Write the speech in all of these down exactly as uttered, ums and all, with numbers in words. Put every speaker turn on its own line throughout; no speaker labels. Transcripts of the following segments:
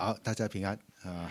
好，大家平安啊！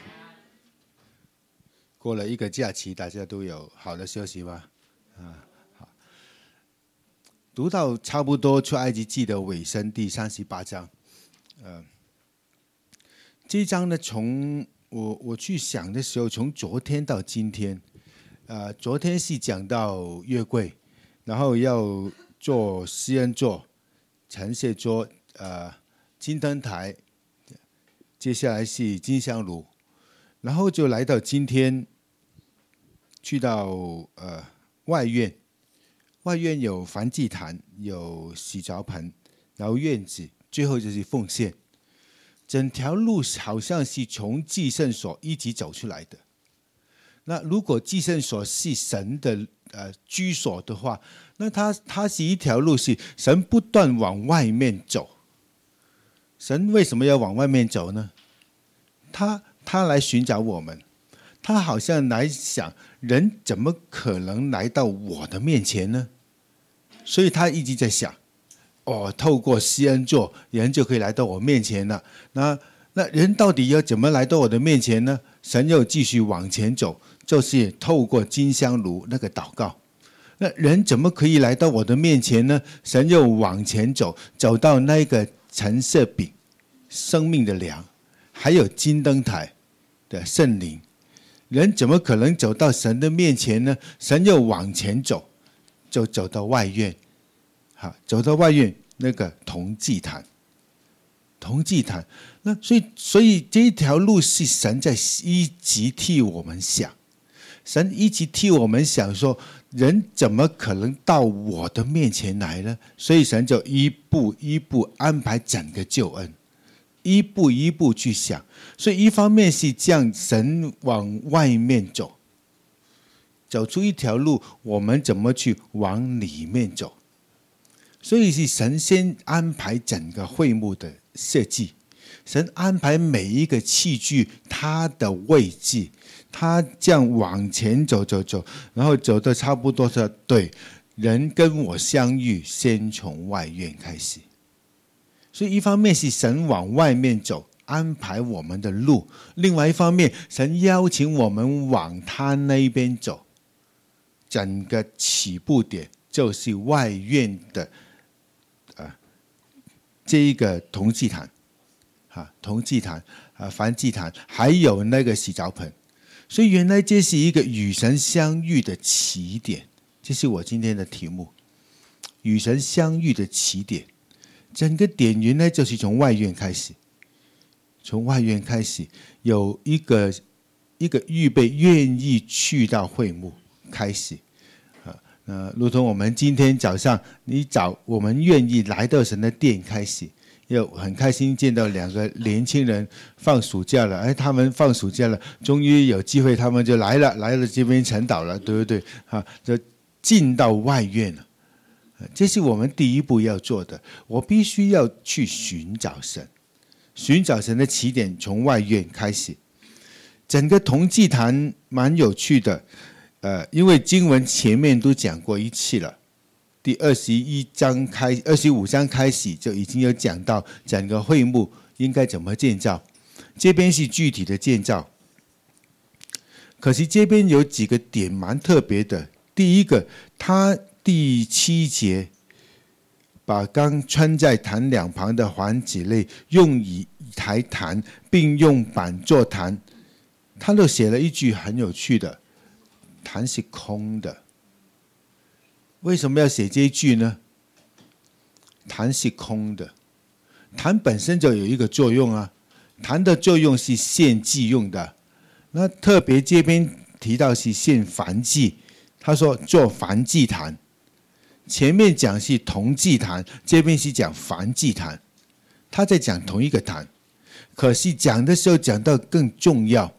过了一个假期，大家都有好的休息吧？啊，好。读到差不多出埃及记的尾声，第三十八章，呃，这一章呢，从我我去想的时候，从昨天到今天，呃，昨天是讲到月柜，然后要做施恩座、陈设桌、呃，金灯台。接下来是金香炉，然后就来到今天，去到呃外院，外院有燔祭坛，有洗澡盆，然后院子，最后就是奉献。整条路好像是从祭圣所一起走出来的。那如果祭圣所是神的呃居所的话，那它它是一条路，是神不断往外面走。神为什么要往外面走呢？他他来寻找我们，他好像来想，人怎么可能来到我的面前呢？所以他一直在想，哦，透过施恩座，人就可以来到我面前了。那那人到底要怎么来到我的面前呢？神又继续往前走，就是透过金香炉那个祷告。那人怎么可以来到我的面前呢？神又往前走，走到那个陈设饼，生命的粮，还有金灯台的圣灵。人怎么可能走到神的面前呢？神又往前走，就走到外院，好，走到外院那个铜祭坛，铜祭坛。那所以，所以这一条路是神在一直替我们想，神一直替我们想说，人怎么可能到我的面前来呢？所以神就一步一步安排整个救恩，一步一步去想。所以一方面是这样，神往外面走，走出一条路，我们怎么去往里面走？所以是神先安排整个会幕的设计，神安排每一个器具它的位置，他这样往前走走走，然后走的差不多是对，人跟我相遇，先从外院开始。所以一方面是神往外面走，安排我们的路；另外一方面，神邀请我们往他那边走。整个起步点就是外院的，呃，这一个铜祭坛，啊，铜祭坛啊，燔祭坛，还有那个洗澡盆。所以原来这是一个与神相遇的起点，这是我今天的题目：与神相遇的起点。整个点原来就是从外院开始，从外院开始有一个一个预备，愿意去到会幕开始。呃，如同我们今天早上，你早我们愿意来到神的殿开始，又很开心见到两个年轻人放暑假了，哎，他们放暑假了，终于有机会，他们就来了，来了这边晨祷了，对不对？啊，就进到外院了。这是我们第一步要做的，我必须要去寻找神，寻找神的起点从外院开始。整个铜祭坛蛮有趣的，呃，因为经文前面都讲过一次了，第二十一章开，二十五章开始就已经有讲到整个会幕应该怎么建造，这边是具体的建造。可是这边有几个点蛮特别的，第一个，它第七节，把钢穿在坛两旁的环子内，用以台坛，并用板做坛。他都写了一句很有趣的：坛是空的。为什么要写这一句呢？坛是空的，坛本身就有一个作用啊，坛的作用是献祭用的。那特别这边提到是献燔祭，他说做燔祭坛。前面讲是铜祭坛，这边是讲燔祭坛，他在讲同一个坛，可是讲的时候讲到更重要，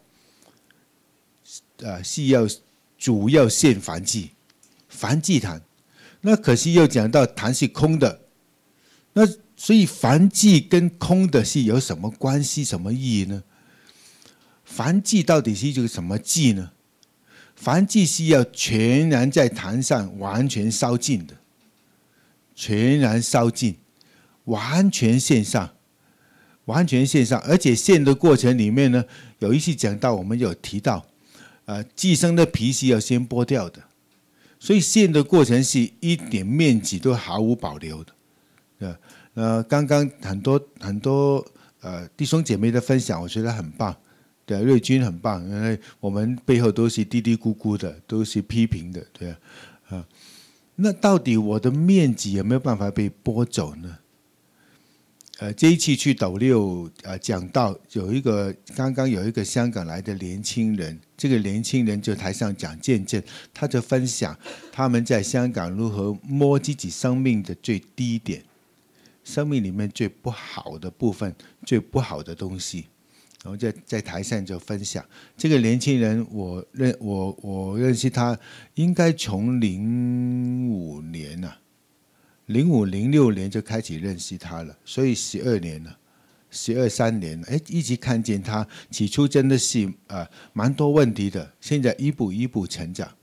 呃，是要主要献燔祭，燔祭坛。那可是又讲到坛是空的，那所以燔祭跟空的是有什么关系、什么意义呢？燔祭到底是一个什么祭呢？燔祭是要全然在坛上完全烧尽的，全然烧尽，完全献上。 完全献上，而且献的过程里面呢，有一次讲到我们有提到，呃，寄生的皮是要先剥掉的，所以献的过程是一点面积都毫无保留的。对，呃，刚刚很多很多呃弟兄姐妹的分享，我觉得很棒。对，瑞君很棒，因为我们背后都是嘀嘀咕咕的，都是批评的，对啊，啊，那到底我的面积有没有办法被剥走呢？呃，这一期去斗六呃讲到有一个刚刚有一个香港来的年轻人，这个年轻人就台上讲见证，他就分享他们在香港如何摸自己生命的最低点，生命里面最不好的部分，最不好的东西。然后在在台上就分享，这个年轻人我认我我认识他，应该从零五年啊，零五零六年就开始认识他了，所以十二年了，十二三年了，哎，一直看见他，起初真的是呃蛮多问题的，现在一步一步成长，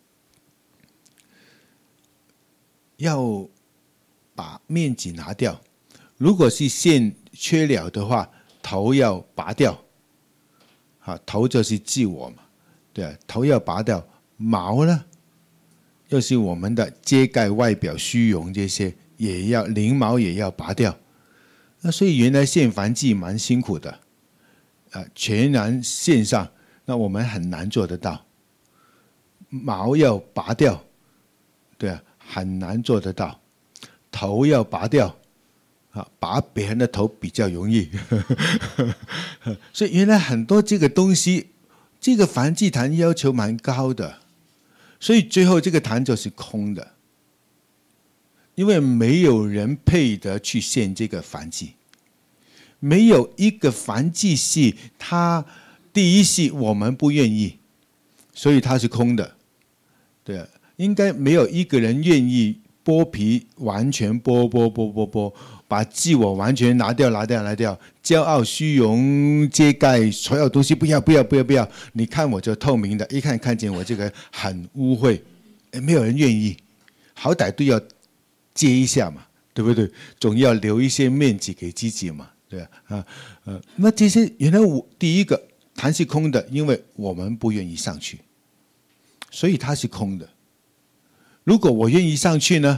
要把面积拿掉，如果是线缺了的话。头要拔掉，啊，头就是自我嘛，对啊，头要拔掉，毛呢，又是我们的遮盖外表虚荣这些，也要翎毛也要拔掉。那所以原来献燔祭蛮辛苦的，啊，全然献上，那我们很难做得到。毛要拔掉，对啊，很难做得到。头要拔掉。啊，拔别人的头比较容易，所以原来很多这个东西，这个燔祭坛要求蛮高的，所以最后这个坛就是空的，因为没有人配得去献这个燔祭，没有一个燔祭是他第一是我们不愿意，所以它是空的，对啊，应该没有一个人愿意剥皮，完全剥剥剥剥剥。把自我完全拿掉，拿掉，拿掉，骄傲、虚荣、遮盖所有东西，不要，不要，不要，不要！你看我就透明的，一看看见我这个很污秽，没有人愿意，好歹都要接一下嘛，对不对？总要留一些面积给自己嘛，对啊，啊，呃，那这些原来我第一个坛是空的，因为我们不愿意上去，所以它是空的。如果我愿意上去呢？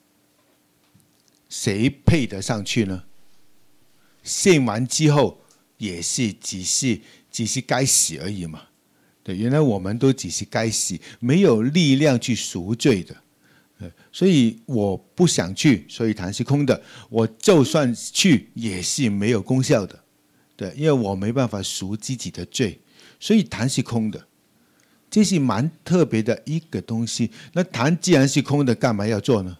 谁配得上去呢？献完之后也是只是只是该死而已嘛。对，原来我们都只是该死，没有力量去赎罪的。所以我不想去，所以坛是空的。我就算去也是没有功效的。对，因为我没办法赎自己的罪，所以坛是空的。这是蛮特别的一个东西。那坛既然是空的，干嘛要做呢？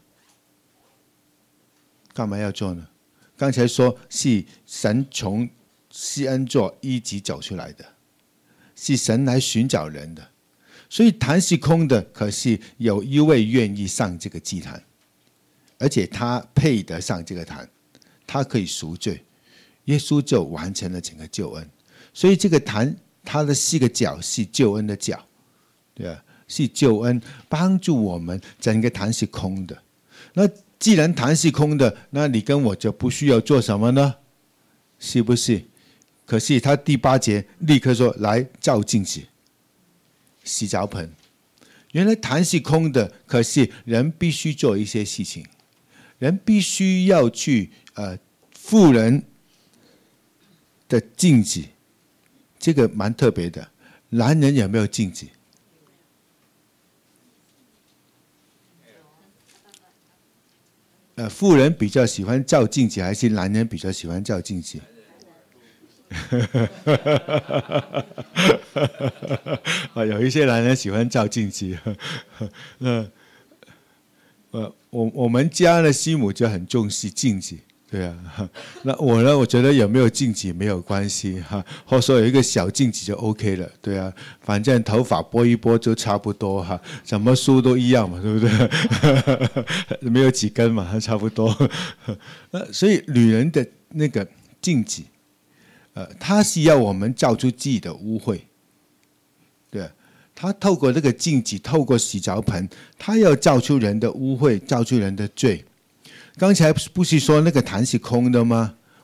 干嘛要做呢？刚才说是神从施恩座一直走出来的，是神来寻找人的，所以坛是空的，可是有一位愿意上这个祭坛，而且他配得上这个坛，他可以赎罪，耶稣就完成了整个救恩。所以这个坛，它的四个角是救恩的角，对啊，是救恩帮助我们，整个坛是空的。那既然坛是空的，那你跟我就不需要做什么呢？是不是？可是他第八节立刻说：“来照镜子，洗澡盆。”原来坛是空的，可是人必须做一些事情，人必须要去呃妇人的镜子，这个蛮特别的。男人有没有镜子？呃，妇人比较喜欢照镜子，还是男人比较喜欢照镜子？啊，有一些男人喜欢照镜子。呃，呃，我我们家的师母就很重视镜子，对啊。那我呢，我觉得有没有镜子没有关系哈，或者说有一个小镜子就 OK 了，对啊，反正头发拨一拨就差不多哈，什么梳都一样嘛，对不对？没有几根嘛，差不多。呃，所以女人的那个镜子，呃，她是要我们照出自己的污秽，对，她透过这个镜子，透过洗澡盆，她要照出人的污秽，照出人的罪。刚才不是说那个坛是空的吗？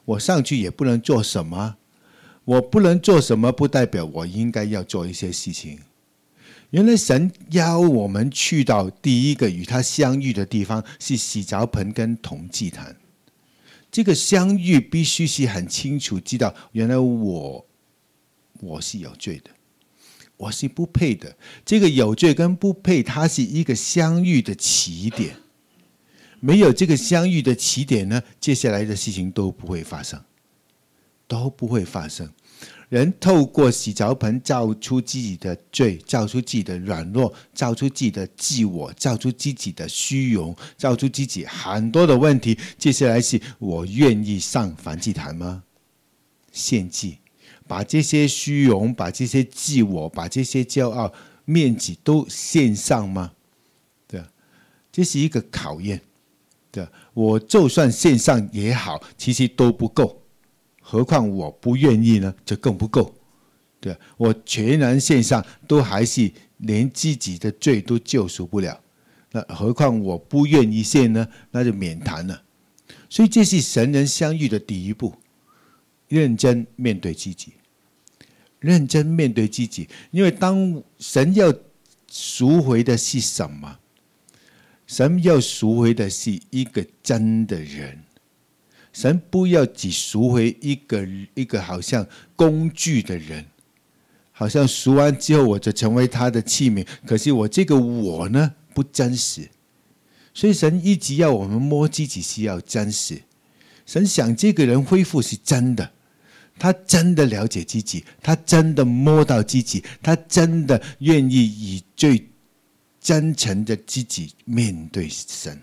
我上去也不能做什么，我不能做什么，不代表我应该要做一些事情。原来神邀我们去到第一个与他相遇的地方是洗澡盆跟铜祭坛。这个相遇必须是很清楚知道，原来我我是有罪的，我是不配的。这个有罪跟不配，它是一个相遇的起点。没有这个相遇的起点呢，接下来的事情都不会发生，都不会发生。人透过洗澡盆照出自己的罪，照出自己的软弱，照出自己的自我，照出自己的虚荣，照出自己很多的问题。接下来是我愿意上燔祭坛吗？献祭，把这些虚荣，把这些自我，把这些骄傲、面子都献上吗？对，这是一个考验。对，我就算献上也好，其实都不够。何况我不愿意呢，就更不够。对，我全然献上，都还是连自己的罪都救赎不了。那何况我不愿意献呢，那就免谈了。所以这是神人相遇的第一步，认真面对自己，认真面对自己。因为当神要赎回的是什么？神要赎回的是一个真的人。神不要只赎回一个一个好像工具的人，好像赎完之后我就成为他的器皿，可是我这个我呢不真实。所以神一直要我们摸自己是要真实。神想这个人恢复是真的，他真的了解自己，他真的摸到自己，他真的愿意以最真诚的自己面对神。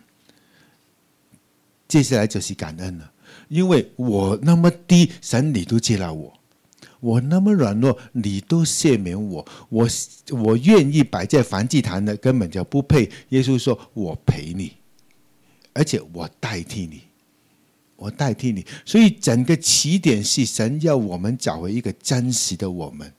接下来就是感恩了。因为我那么低，神你都接纳我；我那么软弱，你都赦免我。我我愿意摆在燔祭坛的，根本就不配。耶稣说：“我陪你，而且我代替你，我代替你。”所以整个起点是神要我们找回一个真实的我们。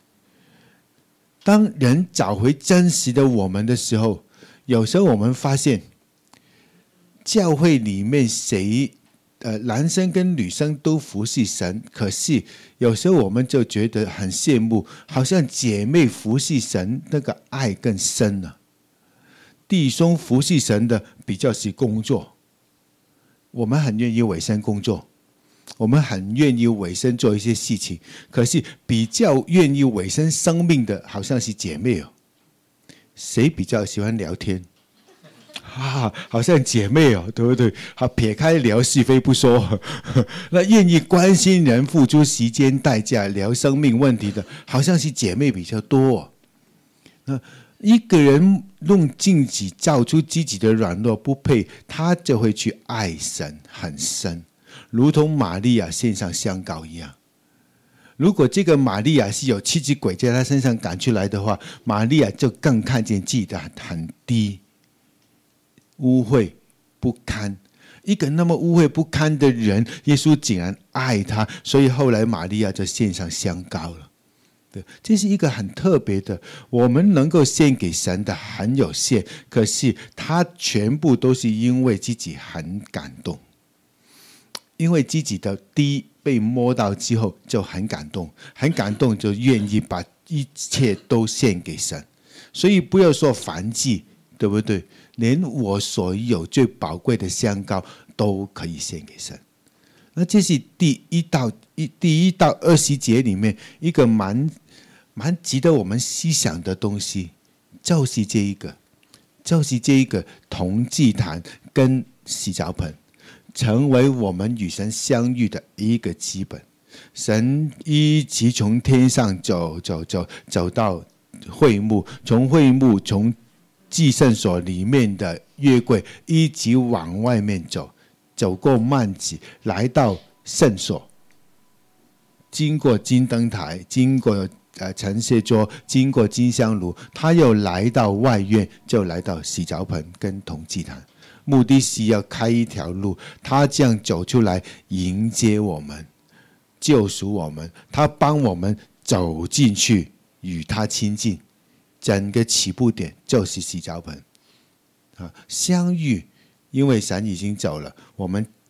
当人找回真实的我们的时候，有时候我们发现，教会里面谁？呃，男生跟女生都服侍神，可是有时候我们就觉得很羡慕，好像姐妹服侍神那个爱更深了。弟兄服侍神的比较是工作，我们很愿意委身工作，我们很愿意委身做一些事情，可是比较愿意委身生命的好像是姐妹哦。谁比较喜欢聊天？啊，好像姐妹哦，对不对？好，撇开聊是非不说，那愿意关心人、付出时间代价聊生命问题的，好像是姐妹比较多哦。那一个人用镜子照出自己的软弱不配，他就会去爱神很深，如同玛利亚献上香膏一样。如果这个玛利亚是有七只鬼在她身上赶出来的话，玛利亚就更看见自己的很低。污秽不堪，一个那么污秽不堪的人，耶稣竟然爱他，所以后来玛利亚就献上香膏了。对，这是一个很特别的，我们能够献给神的很有限，可是他全部都是因为自己很感动，因为自己的低被摸到之后就很感动，很感动就愿意把一切都献给神。所以不要说燔祭，对不对？连我所有最宝贵的香膏都可以献给神。那这是第一到一第一到二十节里面一个蛮蛮值得我们思想的东西，就是这一个，就是这一个铜祭坛跟洗澡盆，成为我们与神相遇的一个基本。神一直从天上走走走走到会幕，从会幕从祭圣所里面的约柜一直往外面走，走过幔子，来到圣所，经过金灯台，经过呃陈设桌，经过金香炉，他又来到外院，就来到洗澡盆跟铜祭坛，目的是要开一条路，他这样走出来迎接我们，救赎我们，他帮我们走进去，与他亲近。整个起步点就是洗澡盆啊，相遇，因为神已经走了，我们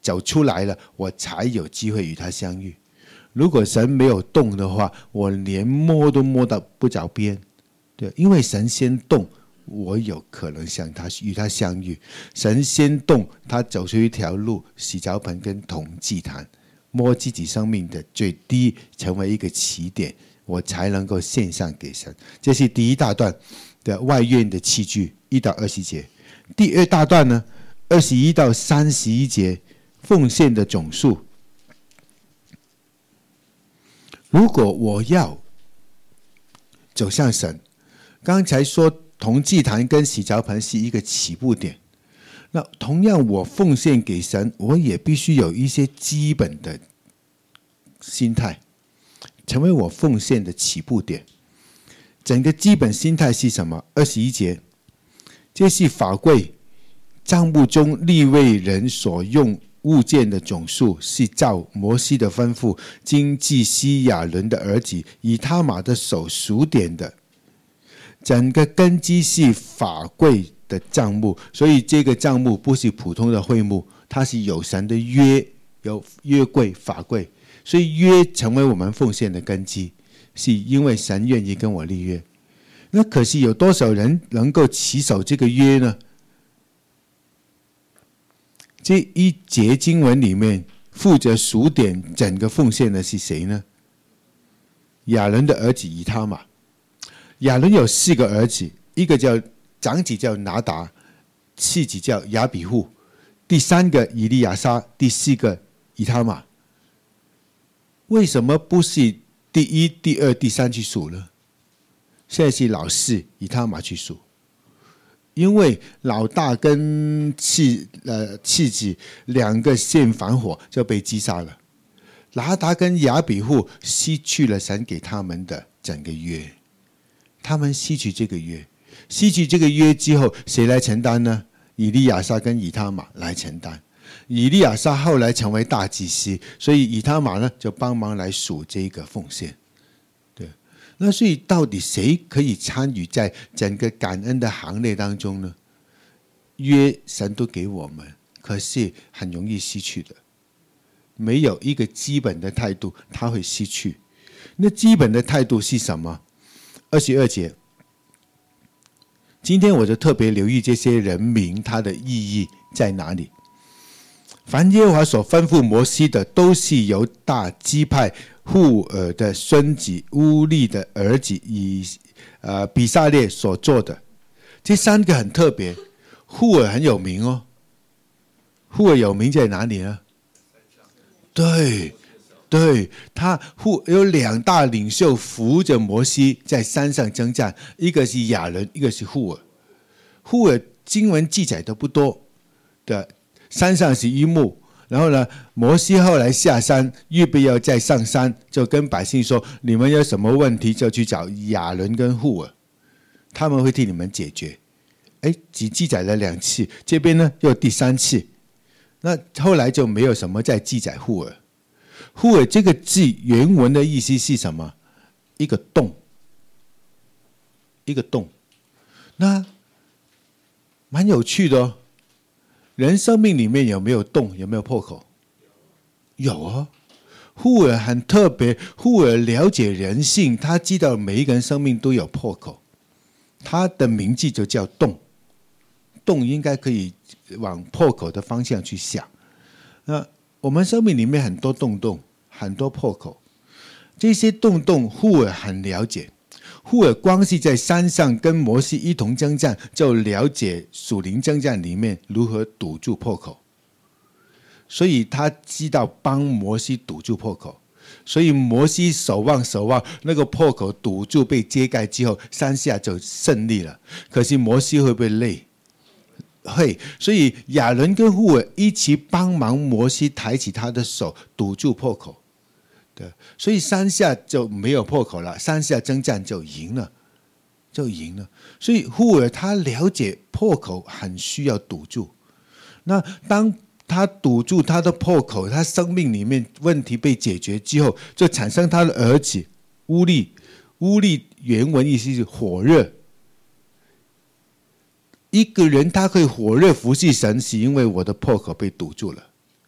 走出来了，我才有机会与他相遇。如果神没有动的话，我连摸都摸到不着边。对，因为神先动，我有可能向他与他相遇。神先动，他走出一条路，洗脚盆跟铜祭坛，摸自己生命的最低，成为一个起点，我才能够献上给神。这是第一大段的外院的器具，一到二十节。第二大段呢，二十一到三十一节，奉献的总数。如果我要走向神，刚才说铜祭坛跟洗脚盆是一个起步点，那同样我奉献给神，我也必须有一些基本的心态，成为我奉献的起步点。整个基本心态是什么？二十一节，这是法柜账目中利未人所用物件的总数，是照摩西的吩咐，经祭司亚伦的儿子以他玛的手数点的。整个根基是法柜的账目，所以这个账目不是普通的会幕，它是有神的约，有约柜法柜，所以约成为我们奉献的根基，是因为神愿意跟我立约。那可惜有多少人能够持守这个约呢？这一节经文里面负责数点整个奉献的是谁呢？亚伦的儿子以他玛。亚伦有四个儿子，一个叫长子叫拿达，次子叫亚比户，第三个以利亚撒，第四个以他玛。为什么不是第一、第二、第三去数呢？现在是老四以他玛去数，因为老大跟次呃次子两个献反火就被击杀了，拿达跟亚比户失去了神给他们的整个约，他们失去这个约，失去这个约之后，谁来承担呢？以利亚撒跟以他玛来承担。以利亚撒后来成为大祭司，所以以他玛呢就帮忙来数这个奉献。对，那所以到底谁可以参与在整个感恩的行列当中呢？约神都给我们，可是很容易失去的。没有一个基本的态度，他会失去。那基本的态度是什么？二十二节，今天我就特别留意这些人名，它的意义在哪里？凡耶和华所吩咐摩西的，都是犹大支派户尔的孙子乌利的儿子以呃比撒列所做的。这三个很特别，户尔很有名哦。户尔有名在哪里呢？对。对，他有两大领袖扶着摩西在山上征战，一个是亚伦，一个是户尔。户尔经文记载的不多的，山上是一幕，然后呢，摩西后来下山，预备要再上山，就跟百姓说：你们有什么问题就去找亚伦跟户尔，他们会替你们解决。哎，只记载了两次，这边呢又第三次，那后来就没有什么再记载户尔。户尔这个字原文的意思是什么？一个洞，一个洞。那蛮有趣的哦。人生命里面有没有洞？有没有破口？有啊。户尔很特别，户尔了解人性，他知道每一个人生命都有破口，他的名字就叫洞。洞应该可以往破口的方向去想。那我们生命里面很多洞洞，很多破口，这些洞洞户尔很了解。户尔光是在山上跟摩西一同征战，就了解属灵征战里面如何堵住破口，所以他知道帮摩西堵住破口。所以摩西守望守望，那个破口堵住被揭盖之后，山下就胜利了。可是摩西会不会累？会，所以亚伦跟户尔一起帮忙摩西抬起他的手堵住破口。对，所以山下就没有破口了，山下征战就赢了，就赢了。所以户尔他了解破口很需要堵住。那当他堵住他的破口，他生命里面问题被解决之后，就产生他的儿子乌利。乌利原文意思是火热。一个人他可以火热服侍神，是因为我的破口被堵住了。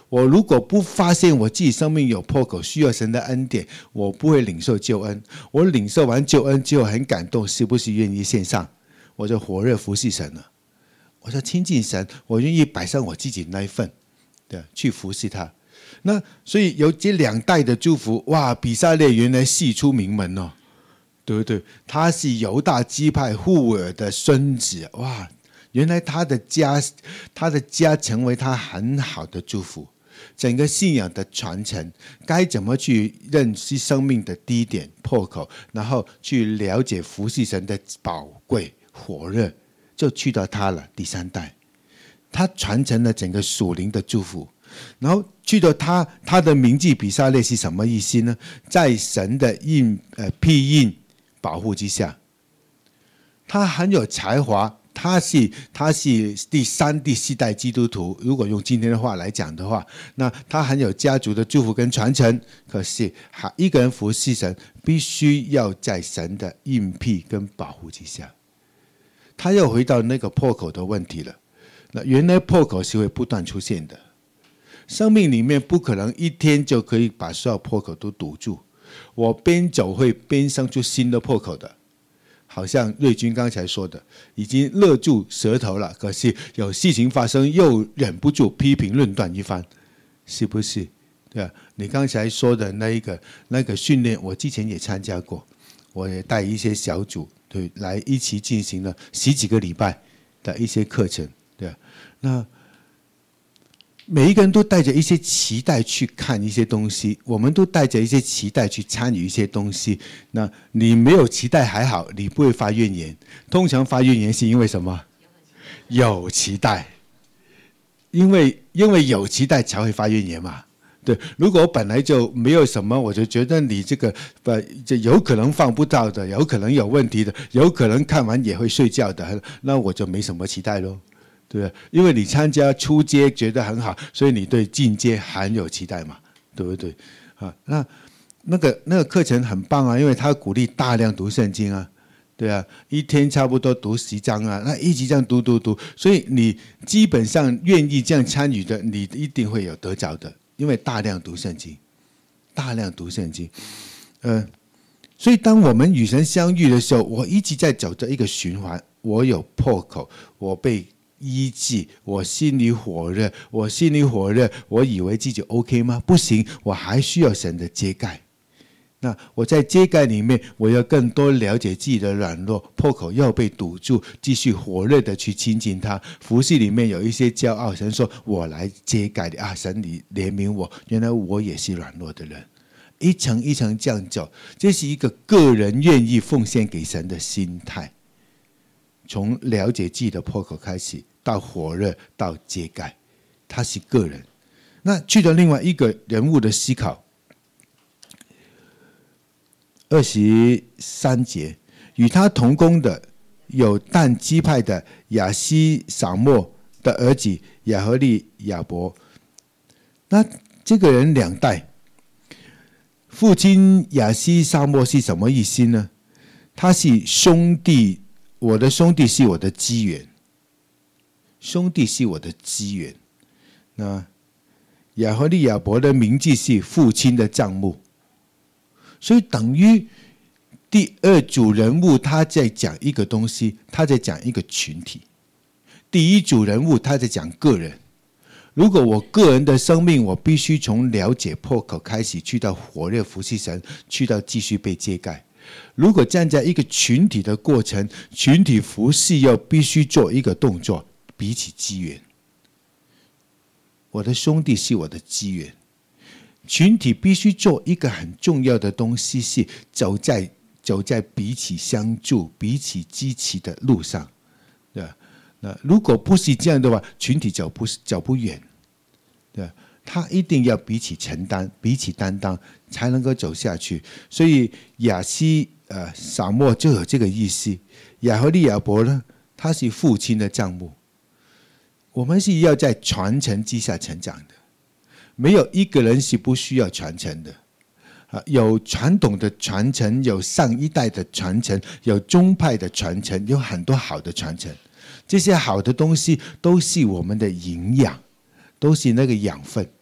我如果不发现我自己生命有破口，需要神的恩典，我不会领受救恩。我领受完救恩之后很感动，是不是愿意献上？我就火热服侍神了。我就亲近神，我愿意摆上我自己那一份，对，去服侍他。那所以有这两代的祝福，哇！比撒列原来系出名门哦，对不对？他是犹大支派户尔的孙子，哇！原来他的家，他的家成为他很好的祝福。整个信仰的传承，该怎么去认识生命的低点破口，然后去了解服侍神的宝贵火热，就去到他了。第三代，他传承了整个属灵的祝福。然后去到他，他的名字比撒列是什么意思呢？在神的印呃庇荫保护之下，他很有才华，他是他是第三、第四代基督徒。如果用今天的话来讲的话，那他很有家族的祝福跟传承。可是，一个人服侍神，必须要在神的应庇跟保护之下。他又回到那个破口的问题了。那原来破口是会不断出现的。生命里面不可能一天就可以把所有破口都堵住，我边走会边生出新的破口的。好像瑞军刚才说的，已经勒住舌头了，可是有事情发生又忍不住批评论断一番，是不是？对啊，你刚才说的那一个那个训练，我之前也参加过，我也带一些小组对来一起进行了十几个礼拜的一些课程，对啊，那。每一个人都带着一些期待去看一些东西，我们都带着一些期待去参与一些东西。那你没有期待还好，你不会发怨言。通常发怨言是因为什么？有期待，因为因为有期待才会发怨言嘛。对，如果我本来就没有什么，我就觉得你这个呃，这有可能放不到的，有可能有问题的，有可能看完也会睡觉的，那我就没什么期待咯。对不对？因为你参加初阶觉得很好，所以你对进阶很有期待嘛，对不对？啊，那那个那个课程很棒啊，因为他鼓励大量读圣经啊，对啊，一天差不多读十章啊，那一直这样读读读，所以你基本上愿意这样参与的，你一定会有得着的，因为大量读圣经，大量读圣经，呃，所以当我们与神相遇的时候，我一直在走着一个循环，我有破口，我被医治，我心里火热，我心里火热，我以为自己 OK 吗？不行，我还需要神的遮盖。那我在遮盖里面，我要更多了解自己的软弱，破口要被堵住，继续火热的去亲近他。服事里面有一些骄傲，神说我来遮盖你啊，神你怜悯我，原来我也是软弱的人。一层一层这样走，这是一个个人愿意奉献给神的心态。从了解自己的破口开始，到火热，到遮盖，他是个人。那去到另外一个人物的思考，二十三节，与他同工的有但支派的亚西撒末的儿子亚和利亚伯。那这个人两代，父亲亚西撒末是什么意思呢？他是兄弟。我的兄弟是我的资源，兄弟是我的资源。那亚和利亚伯的名字是父亲的账目，所以等于第二组人物他在讲一个东西，他在讲一个群体。第一组人物他在讲个人。如果我个人的生命，我必须从了解破口开始，去到火热服侍神，去到继续被遮盖。如果站在一个群体的过程，群体服侍要必须做一个动作，彼此支援。我的兄弟是我的资源，群体必须做一个很重要的东西，是走在走在彼此相助、彼此支持的路上。对吧？那如果不是这样的话，群体走不走不远。对吧？他一定要彼此承担、彼此担当，才能够走下去。所以亚西呃撒末就有这个意思。亚和利亚伯呢，他是父亲的账目。我们是要在传承之下成长的，没有一个人是不需要传承的。啊，有传统的传承，有上一代的传承，有宗派的传承，有很多好的传承。这些好的东西都是我们的营养，都是那个养分。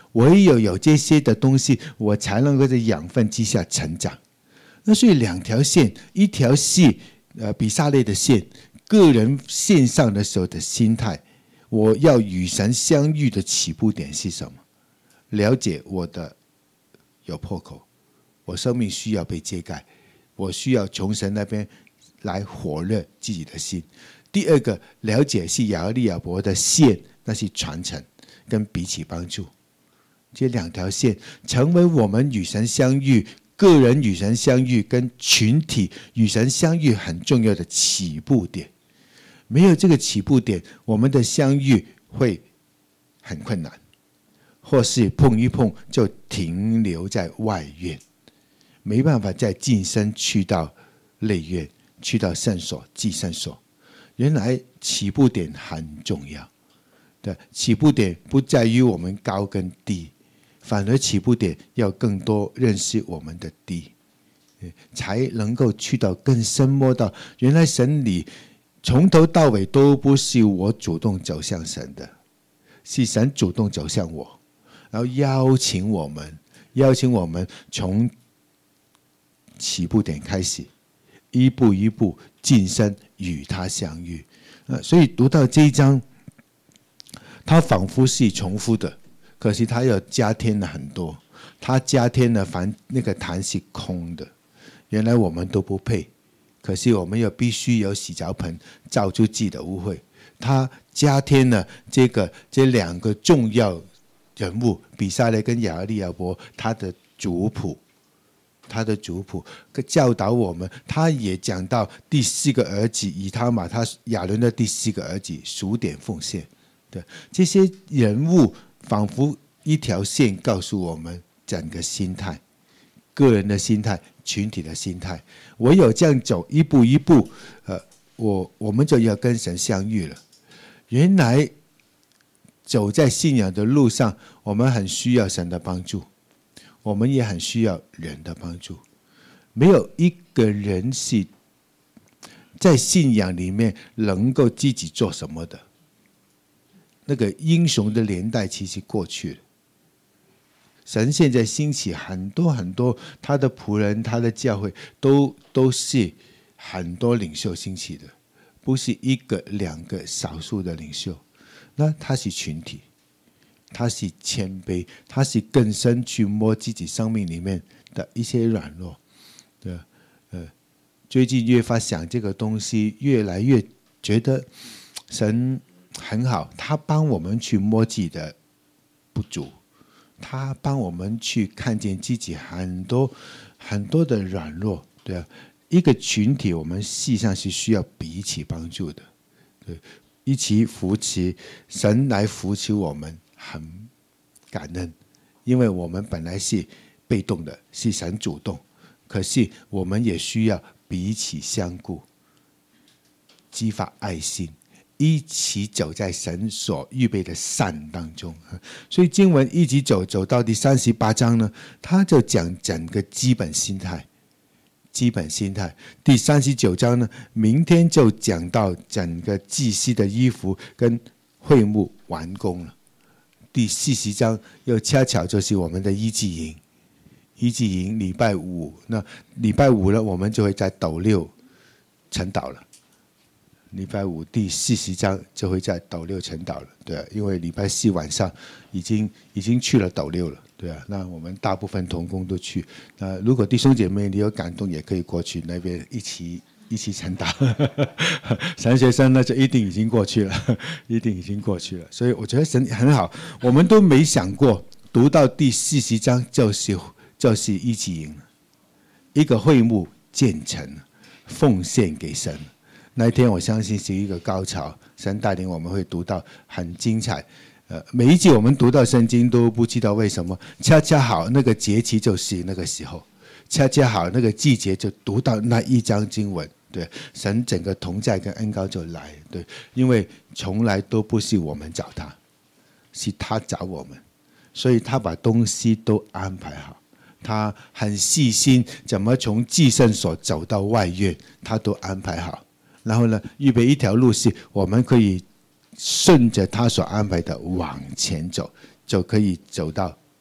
唯有有这些的东西，我才能够在养分之下成长。那所以两条线，一条是呃比撒类的线，个人线上的时候的心态，我要与神相遇的起步点是什么？了解我的有破口，我生命需要被揭盖，我需要从神那边来火热自己的心。第二个了解是亚俄利亚伯的线，那是传承跟彼此帮助。这两条线成为我们与神相遇、个人与神相遇跟群体与神相遇很重要的起步点。没有这个起步点，我们的相遇会很困难，或是碰一碰就停留在外院，没办法再晋升去到内院，去到圣所、祭圣所。原来起步点很重要，对，起步点不在于我们高跟低，反而起步点要更多认识我们的低，才能够去到更深摸到，原来神里从头到尾都不是我主动走向神的，是神主动走向我，然后邀请我们，邀请我们从起步点开始，一步一步晋升，与他相遇。呃、所以读到这一章，它仿佛是重复的，可是它又加添了很多。它加添了凡那个坛是空的，原来我们都不配，可是我们又必须有洗脚盆罩住自己的污秽。它加添了这个这两个重要人物，比撒类跟亚俄利亚伯，他的族谱。他的族谱教导我们，他也讲到第四个儿子以他玛，他亚伦的第四个儿子数点奉献。对，这些人物仿佛一条线告诉我们整个心态，个人的心态，群体的心态。唯有这样走一步一步，呃，我我们就要跟神相遇了。原来走在信仰的路上，我们很需要神的帮助。我们也很需要人的帮助，没有一个人是在信仰里面能够自己做什么的。那个英雄的年代其实过去了，神现在兴起很多很多他的仆人，他的教会都都是很多领袖兴起的，不是一个两个少数的领袖，那他是群体。他是谦卑，他是更深去摸自己生命里面的一些软弱。对，呃，最近越发想这个东西，越来越觉得神很好，他帮我们去摸自己的不足，他帮我们去看见自己很多很多的软弱。对啊，一个群体，我们实际上是需要彼此帮助的，对，一起扶持，神来扶持我们。很感恩，因为我们本来是被动的，是神主动，可是我们也需要彼此相顾，激发爱心，一起走在神所预备的善当中。所以经文一直走走到第三十八章呢，他就讲整个基本心态。基本心态。第三十九章呢，明天就讲到整个祭司的衣服跟会幕完工了。第四十章又恰巧就是我们的医治营，医治营礼拜五，那礼拜五呢，我们就会在斗六晨祷了。礼拜五第四十章就会在斗六晨祷了，对啊，因为礼拜四晚上已经已经去了斗六了，对啊，那我们大部分同工都去。那如果弟兄姐妹你有感动，也可以过去那边一起。一起晨祷，神学生那就一定已经过去了，一定已经过去了。所以我觉得神很好，我们都没想过读到第四十章就是就是医治营，一个会幕建成，奉献给神。那一天我相信是一个高潮，神带领我们会读到很精彩。呃，每一集我们读到圣经都不知道为什么，恰恰好那个节期就是那个时候，恰恰好那个季节就读到那一章经文。对，神整个同在跟恩膏就来，对，因为从来都不是我们找他，是他找我们，所以他把东西都安排好，他很细心，怎么从祭圣所走到外院，他都安排好，然后呢，预备一条路是我们可以顺着他所安排的往前走，就可以走到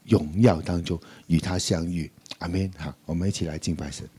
荣耀当中与他相遇。阿们。好，我们一起来敬拜神。